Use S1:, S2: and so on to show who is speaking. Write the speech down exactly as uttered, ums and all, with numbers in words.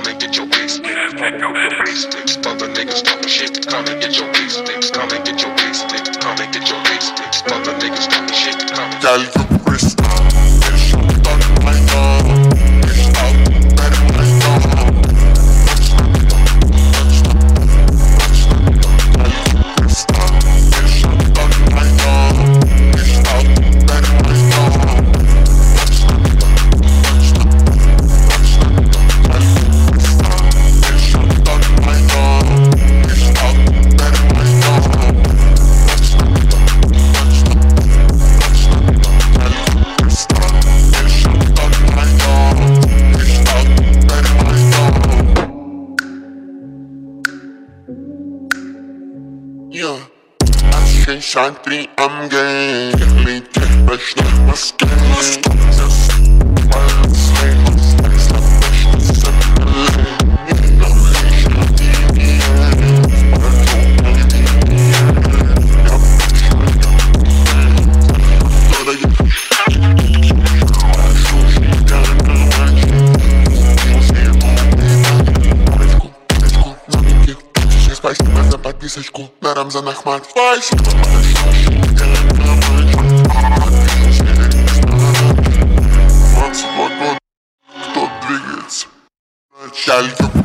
S1: come and get your piece. Other niggas talking shit, come and get your piece. Come and get your piece. Come and get your piece. Other niggas talking shit, come and get your piece.
S2: Yeah, als geen shantri am game. Ik liet je best naar mijn skin. Mas написочку на Рамзан Ахмат. Кто двигается? Начальник.